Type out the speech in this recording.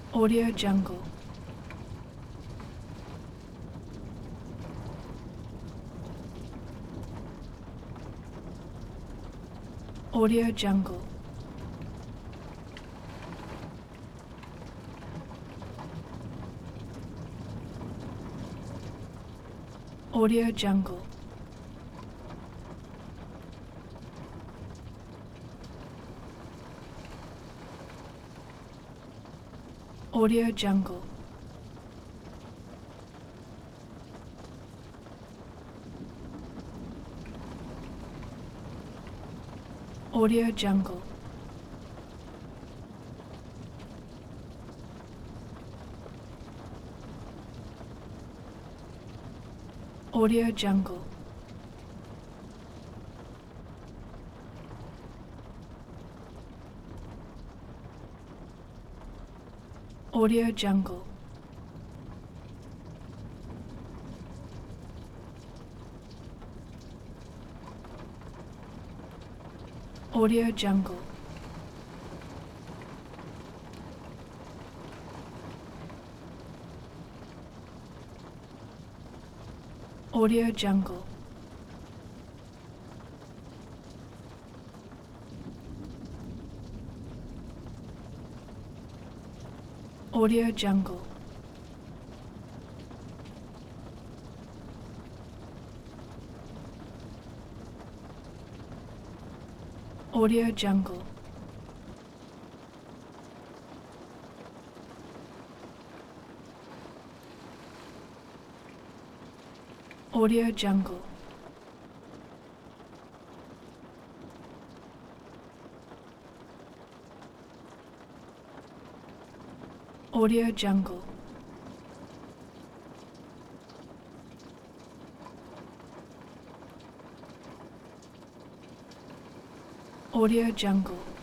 Audio Jungle. Audio Jungle. Audio Jungle. Audio Jungle. Audio Jungle. Audio Jungle. Audio Jungle. Audio Jungle. Audio Jungle. Audio Jungle. Audio Jungle. Audio Jungle. Audio Jungle. Audio Jungle.